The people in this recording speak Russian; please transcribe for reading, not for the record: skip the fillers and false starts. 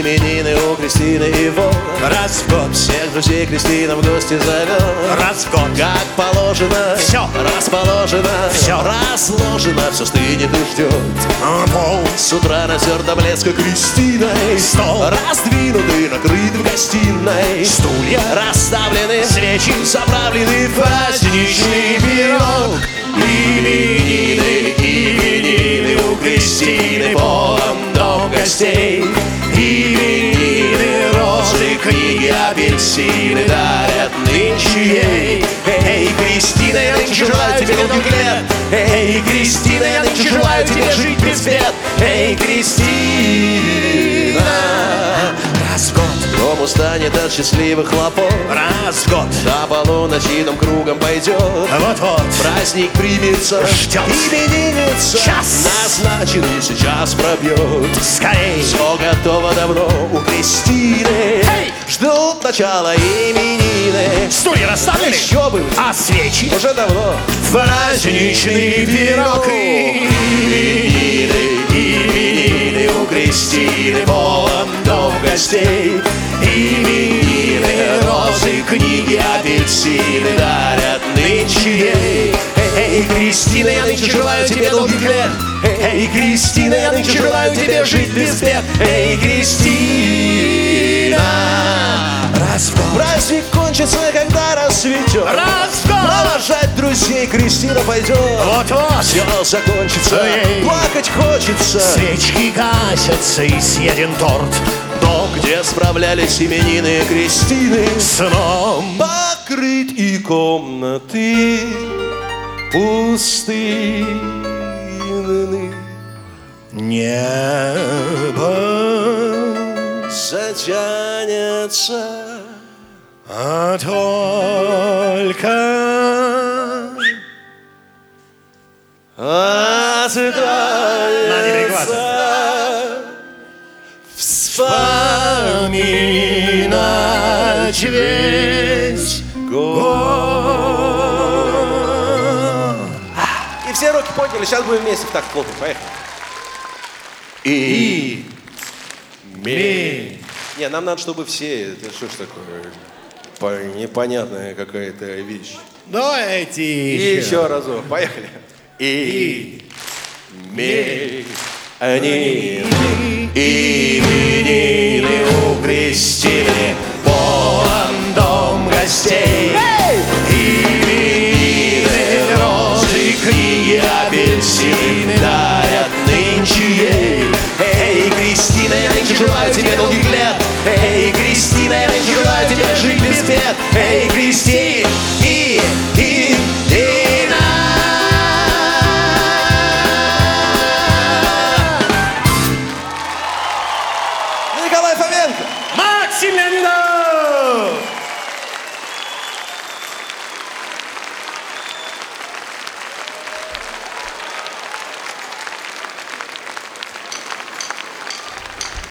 Именины у Кристины и Вова. Раз в год Всех друзей Кристина в гости зовет. Раз в год Как положено, Все расположено, Все разложено, все стынет и ждет. пол С утра натер до блеска Кристиной. Стол Раздвинут и накрыт в гостиной. Стулья Расставлены Свечи заправлены в праздничный пирог. Именины у Кристины, полон дом гостей. Именины, розы, книги, апельсины дарят нынче ей. Эй, Кристина, я нынче желаю тебе долгих лет. Эй, Кристина, я нынче желаю тебе жить без бед. Эй, Кристина. Раз в год Дом устанет от счастливых хлопот. Раз в год До полуночи дом кругом пойдет. Вот-вот Праздник примется, Ждет. именинница Час. назначенный сейчас пробьет. Скорей Все готово давно у Кристины. Эй! Ждут начала именины. Стулья расставлены Еще бы, А свечи уже давно. Праздничный пирог Именины у Кристины, полон дом гостей. Именины, розы, книги, апельсины дарят нынче ей. Эй, Кристина, я нынче желаю тебе долгих лет. Эй, Кристина, я нынче желаю тебе жить без бед. Эй, Кристина. Раз в год Праздник кончится, когда рассветет. Раз в год Провожать друзей Кристина пойдет. Вот-вот Все закончится, Эй. плакать хочется. Свечки гасятся и съеден торт. Дом, где справлялись именины Кристины, Сном покрыт и комнаты пустынны. небо Затянется, а только останется вспоминать весь год. И все руки подняли, сейчас будем вместе так хлопать, поехали. И ми. Не, нам надо, чтобы все, это что ж такое, непонятная какая-то вещь. Давайте И еще разок, поехали. И ми. Именины у Кристины, полон дом гостей. Именины, розы, книги, апельсины дарят нынче ей. Эй, Кристина, я нынче желаю тебе долгих лет. Эй, Кристина, я нынче желаю тебе жить без бед. Эй, Кристина.